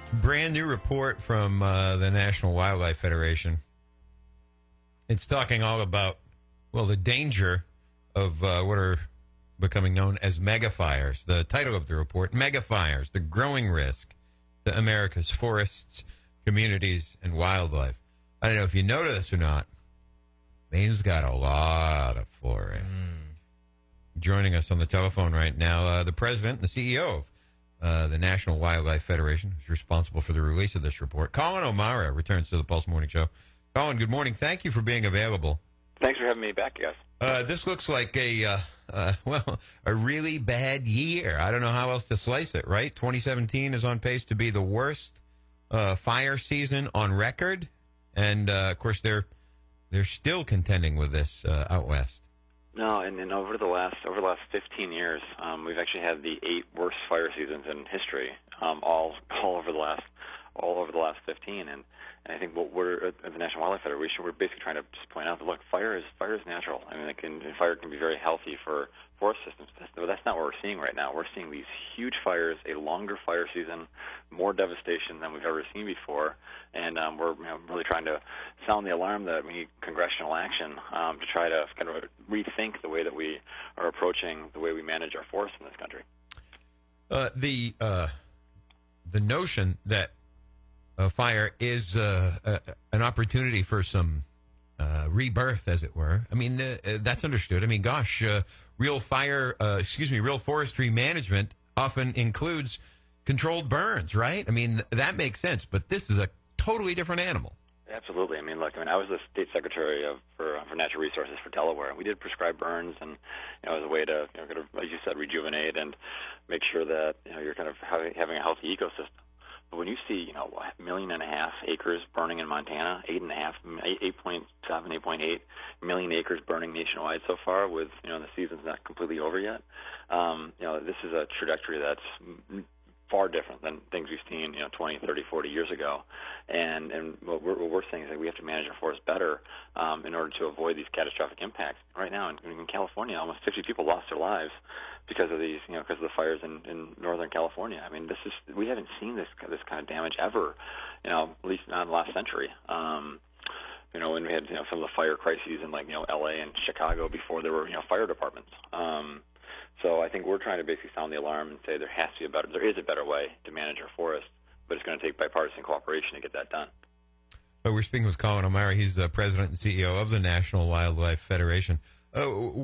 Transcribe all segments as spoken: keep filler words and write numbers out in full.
Brand new report from uh, the National Wildlife Federation. It's talking all about, well, the danger of uh, what are becoming known as megafires. The title of the report, Megafires, the Growing Risk to America's Forests, Communities, and Wildlife. I don't know if you know this or not. Maine's got a lot of forests. Mm. Joining us on the telephone right now, uh, the president and the C E O of Uh, the National Wildlife Federation, who's responsible for the release of this report. Colin O'Mara returns to the Pulse Morning Show. Colin, good morning. Thank you for being available. Thanks for having me back, guys. Uh, this looks like a, uh, uh, well, a really bad year. I don't know how else to slice it, right? twenty seventeen is on pace to be the worst uh, fire season on record. And, uh, of course, they're they're still contending with this uh, out west. No, and, and over the last over the last fifteen years, um, we've actually had the eight worst fire seasons in history, um, all all over the last all over the last fifteen. And, and I think what we're at the National Wildlife Federation, we're basically trying to just point out that look, fire is fire is natural. I mean, it can, fire can be very healthy for forest systems. That's, but that's not what we're seeing right now. We're seeing these huge fires, a longer fire season, more devastation than we've ever seen before. And um, we're you know, really trying to sound the alarm that we need congressional action um, to try to kind of rethink the way that we are approaching the way we manage our forests in this country. Uh, the uh, the notion that uh, fire is uh, uh, an opportunity for some uh, rebirth, as it were. I mean, uh, uh, that's understood. I mean, gosh, uh, real fire, uh, excuse me, real forestry management often includes controlled burns, right? I mean, th- that makes sense. But this is a totally different animal. Absolutely. I mean, look, I mean, I was the state secretary of for for natural resources for Delaware, and we did prescribe burns, and you know, as a way to, you know, kind of, as you said, rejuvenate and make sure that you know you're kind of having, having a healthy ecosystem. But when you see, you know, a million and a half acres burning in Montana, eight and a half, eight point seven, eight point eight million acres burning nationwide so far, with you know the season's not completely over yet. Um, you know, this is a trajectory that's far different than things we've seen, you know, twenty, thirty, forty years ago. And and what we're, what we're saying is that we have to manage our forests better um, in order to avoid these catastrophic impacts. Right now, in, in California, almost fifty people lost their lives because of these, you know, because of the fires in, in Northern California. I mean, this is we haven't seen this this kind of damage ever, you know, at least not in the last century. Um, you know, when we had you know some of the fire crises in like you know L A and Chicago before there were you know fire departments. Um, So I think we're trying to basically sound the alarm and say there has to be a better, there is a better way to manage our forests, but it's going to take bipartisan cooperation to get that done. Well, we're speaking with Colin O'Mara. He's the president and C E O of the National Wildlife Federation. Uh,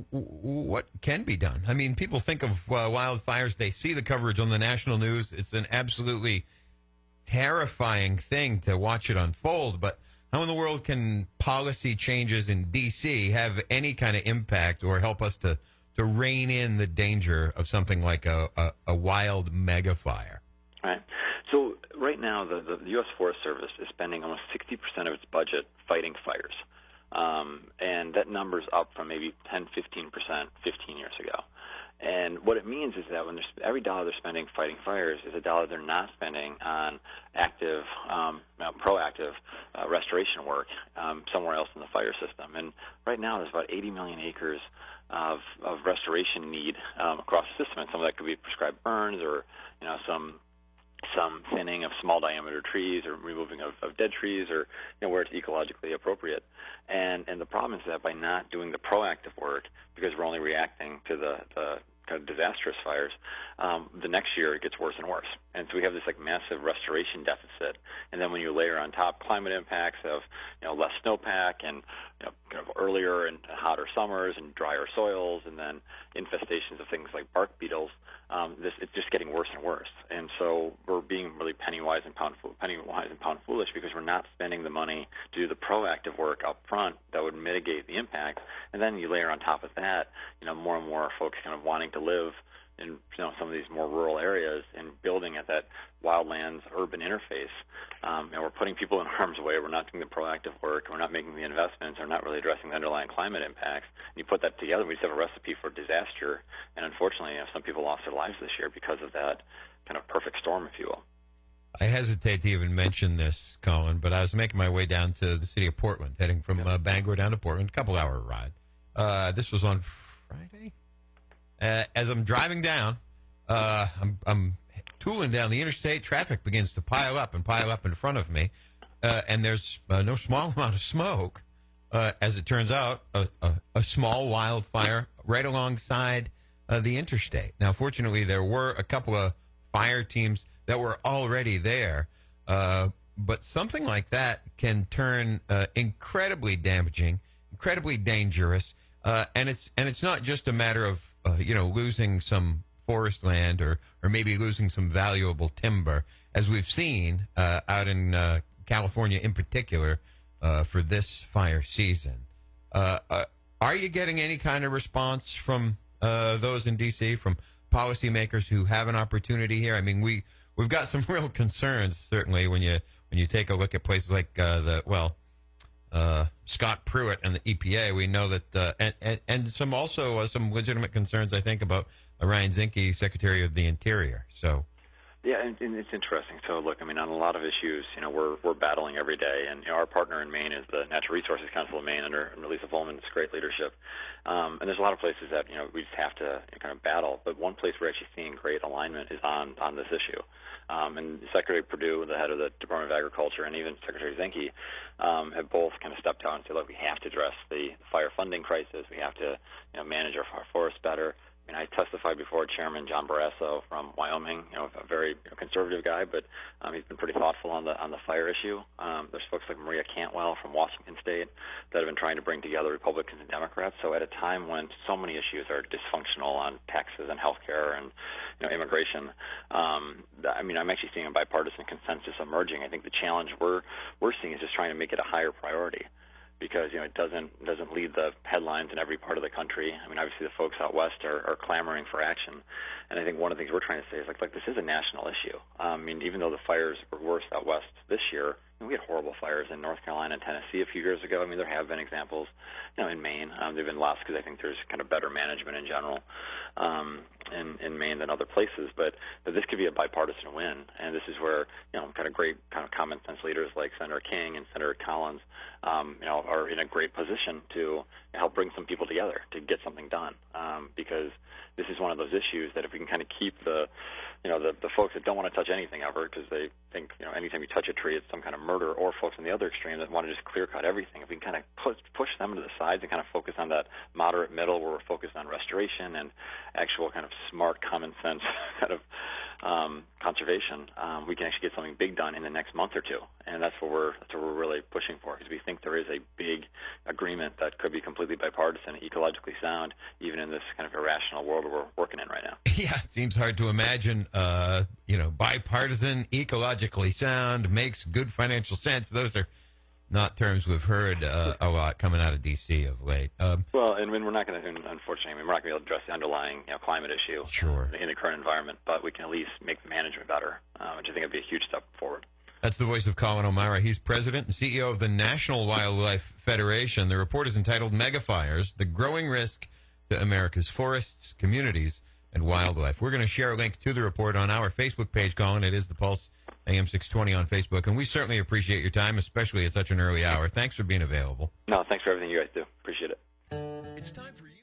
what can be done? I mean, people think of uh, wildfires. They see the coverage on the national news. It's an absolutely terrifying thing to watch it unfold, but how in the world can policy changes in D C have any kind of impact or help us to to rein in the danger of something like a, a, a wild megafire? Right. So right now, the, the U S Forest Service is spending almost sixty percent of its budget fighting fires. Um, and that number's up from maybe ten, fifteen percent fifteen years ago. And what it means is that when there's, every dollar they're spending fighting fires is a dollar they're not spending on active, um, you know, proactive uh, restoration work um, somewhere else in the fire system. And right now there's about eighty million acres of, of restoration need um, across the system, and some of that could be prescribed burns or you know some some thinning of small diameter trees or removing of, of dead trees or you know where it's ecologically appropriate. And and the problem is that by not doing the proactive work, because we're only reacting to the, the kind of disastrous fires, um, the next year it gets worse and worse. And so we have this like massive restoration deficit. And then when you layer on top climate impacts of you know less snowpack and you know kind of earlier and hotter summers and drier soils, and then infestations of things like bark beetles, um, this it's just getting worse and worse. And so we're being really penny wise and pound penny wise and pound foolish because we're not spending the money to do the proactive work up front that would mitigate the impact. And then you layer on top of that, you know, more and more folks kind of wanting to live in you know some of these more rural areas and building at that wildlands urban interface. Um, and we're putting people in harm's way. We're not doing the proactive work. We're not making the investments. We're not really addressing the underlying climate impacts. And you put that together, we just have a recipe for disaster. And unfortunately, you know, some people lost their lives this year because of that kind of perfect storm, if you will. I hesitate to even mention this, Colin, but I was making my way down to the city of Portland, heading from uh, Bangor down to Portland, a couple-hour ride. Uh, this was on Friday. Uh, as I'm driving down, uh, I'm, I'm tooling down the interstate. Traffic begins to pile up and pile up in front of me, uh, and there's uh, no small amount of smoke. Uh, as it turns out, a, a, a small wildfire right alongside uh, the interstate. Now, fortunately, there were a couple of fire teams that were already there, uh, but something like that can turn uh, incredibly damaging, incredibly dangerous, uh, and it's and it's not just a matter of uh, you know losing some forest land or or maybe losing some valuable timber, as we've seen uh, out in uh, California in particular. Uh, for this fire season. Uh, uh, are you getting any kind of response from uh, those in D C, from policymakers who have an opportunity here? I mean, we, we've got some real concerns, certainly, when you when you take a look at places like uh, the, well, uh, Scott Pruitt and the E P A. We know that, uh, and, and, and some also uh, some legitimate concerns, I think, about uh, Ryan Zinke, Secretary of the Interior. So. Yeah, and, and it's interesting. So, look, I mean, on a lot of issues, you know, we're we're battling every day, and you know, our partner in Maine is the Natural Resources Council of Maine under Lisa Volman's great leadership. Um, and there's a lot of places that you know we just have to you know, kind of battle. But one place we're actually seeing great alignment is on on this issue. Um, and Secretary Perdue, the head of the Department of Agriculture, and even Secretary Zinke um, have both kind of stepped out and said, look, we have to address the fire funding crisis. We have to you know manage our, our forests better. I mean, I testified before Chairman John Barrasso from Wyoming, you know, a very conservative guy, but um, he's been pretty thoughtful on the on the fire issue. Um, there's folks like Maria Cantwell from Washington State that have been trying to bring together Republicans and Democrats. So at a time when so many issues are dysfunctional on taxes and health care and you know, immigration, um, I mean, I'm actually seeing a bipartisan consensus emerging. I think the challenge we're we're seeing is just trying to make it a higher priority. Because you know it doesn't doesn't lead the headlines in every part of the country. I mean, obviously the folks out west are, are clamoring for action, and I think one of the things we're trying to say is like, like this is a national issue. Um, I mean, even though the fires were worse out west this year, I mean, we had horrible fires in North Carolina and Tennessee a few years ago. I mean, there have been examples, you know, in Maine. Um, they've been less because I think there's kind of better management in general um, in in Maine than other places. But, but this could be a bipartisan win, and this is where you know kind of great kind of common sense leaders like Senator King and Senator Collins, um, you know, are in a great position to help bring some people together to get something done. Um, because this is one of those issues that if we can kind of keep the, you know, the, the folks that don't want to touch anything ever because they think, you know, anytime you touch a tree it's some kind of murder, or folks on the other extreme that want to just clear cut everything, if we can kind of push, push them to the sides and kind of focus on that moderate middle where we're focused on restoration and actual kind of smart, common sense kind of um, conservation, um, we can actually get something big done in the next month or two. And that's what we're that's what we're really pushing for, because we think there is a big agreement that could be completely bipartisan, ecologically sound, even in this kind of irrational world we're working in right now. Yeah, it seems hard to imagine, uh, you know, bipartisan, ecologically sound, makes good financial sense. Those are not terms we've heard uh, a lot coming out of D C of late. Um, well, and we're not going to, unfortunately, I mean, we're not going to be able to address the underlying you know, climate issue sure. in the current environment, but we can at least make the management better, uh, which I think would be a huge step forward. That's the voice of Colin O'Mara. He's president and C E O of the National Wildlife Federation. The report is entitled Megafires, the Growing Risk to America's Forests, Communities, and Wildlife. We're going to share a link to the report on our Facebook page, Colin. It is the Pulse A M six twenty on Facebook, and we certainly appreciate your time, especially at such an early hour. Thanks for being available. No, thanks for everything you guys do. Appreciate it. It's time for you.